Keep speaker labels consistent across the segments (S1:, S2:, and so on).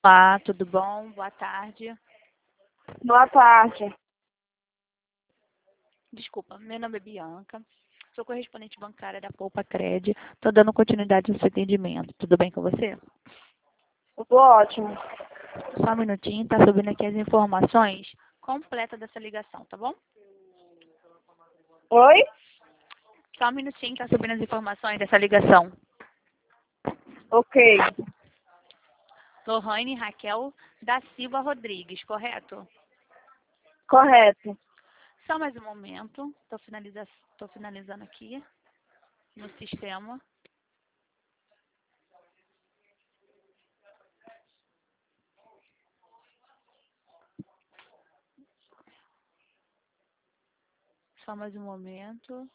S1: Olá, tudo bom? Boa tarde.
S2: Boa tarde.
S1: Desculpa, meu nome é Bianca, sou correspondente bancária da Poupa Cred. Estou dando continuidade no seu atendimento. Tudo bem com você?
S2: Tudo ótimo.
S1: Só um minutinho, tá subindo aqui as informações completas dessa ligação, tá bom?
S2: Oi?
S1: Só um minutinho, tá subindo as informações dessa ligação.
S2: Ok.
S1: Lohane Raquel da Silva Rodrigues, correto?
S2: Correto.
S1: Só mais um momento, estou finalizando aqui no sistema. Só mais um momento.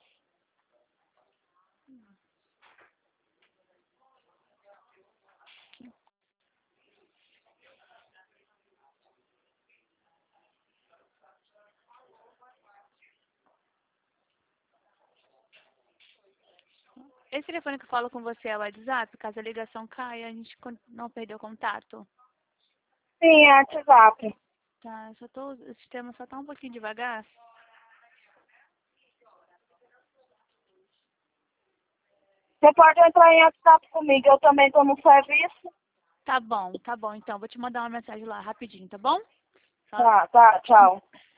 S1: Esse telefone que eu falo com você é o WhatsApp? Caso a ligação caia, a gente não perdeu contato.
S2: Sim, é WhatsApp.
S1: Tá, o sistema só tá um pouquinho devagar.
S2: Você pode entrar em WhatsApp comigo, eu também estou no serviço.
S1: Tá bom, então. Vou te mandar uma mensagem lá rapidinho, tá bom? Só
S2: Tá, tchau.